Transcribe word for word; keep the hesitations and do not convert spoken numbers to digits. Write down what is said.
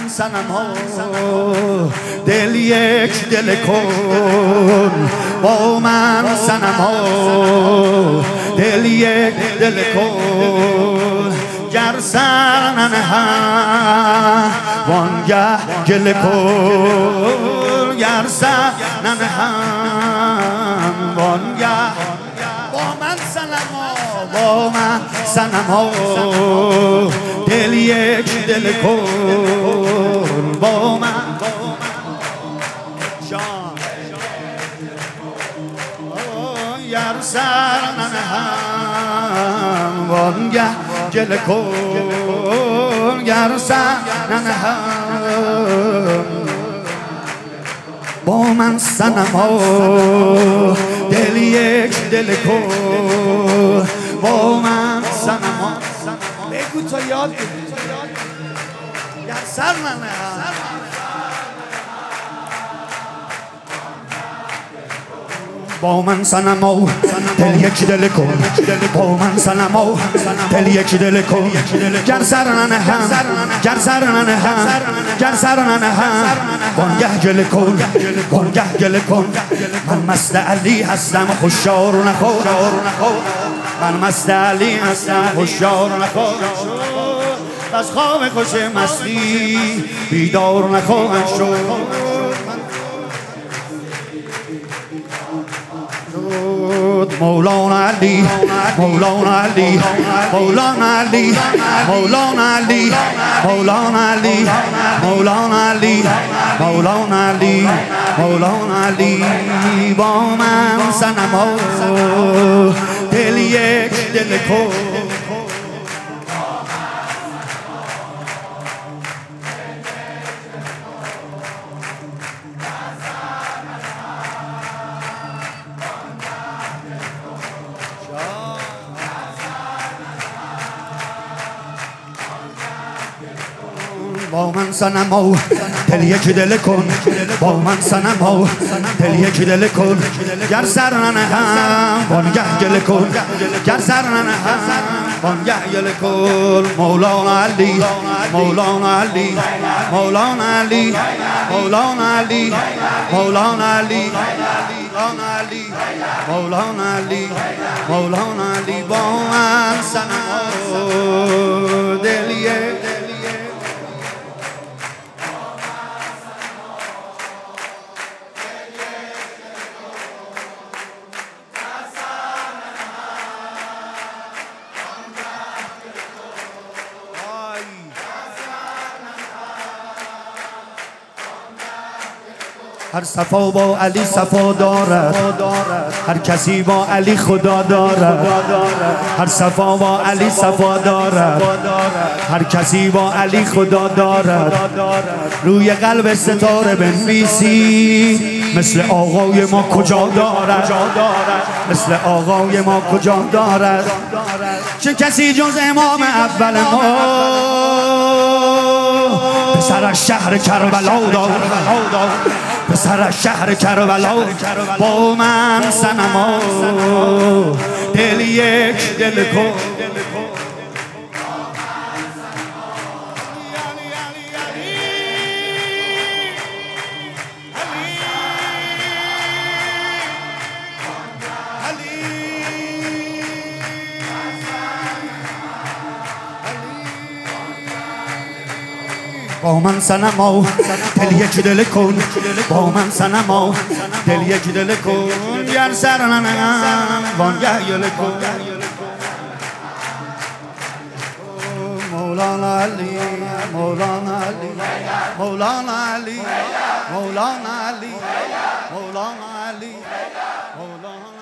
صنم ها دل یک دل کن با من صنم ها دل یک دل کن گر سر ننهم وانگه گله کن گر سر ننهم وانگه با من صنم ها با من صنم ها دل یک دل کن با من جان گر سر ننهم وانگه گله کن گر سر ننهم با من صنم ها دل یک دل کن با من صنم ها بگو تا یاد بگو گر سر ننهم با من صنم ها دل یک دل کن با من صنم ها دل یک دل کن گر سر ننهم گر سر ننهم گر سر ننهم وانگه گله کن وانگه گله کن من مست علی هستم هوشیار نخور من مست علی هستم هوشیار نخور از خواب خوش مستی بیدار نخواهم شد مولانا علی مولانا علی مولانا علی مولانا علی مولانا علی مولانا علی مولانا علی مولانا علی با من صنم ها دل یک دل کن با من صنم ها دل یک دل کن با من صنم ها دل یک دل کن گر سر ننهم وانگه گله کن گر سر ننهم وانگه گله کن مولانا علی مولانا علی مولانا علی مولانا علی مولانا علی مولانا علی مولانا علی مولانا علی با من صنم ها دل یک هر صفا با علی صفا دارد هر کسی با علی خدا دارد هر صفا با علی صفا دارد هر کسی با علی خدا دارد روی قلب ستاره بنویسی مثل آقای ما کجا دارد مثل آقای ما کجا دارد چه کسی جز امام اول ما پسرش شهر کربلا دارد پسرش شهر کربلا با من صنم ها دل یک دل کن با من صنم ها دل یک دل کن با من صنم ها دل یک دل کن گر سر ننهم وانگه گله کن مولانا علی مولانا علی مولانا علی مولانا علی مولانا علی مولانا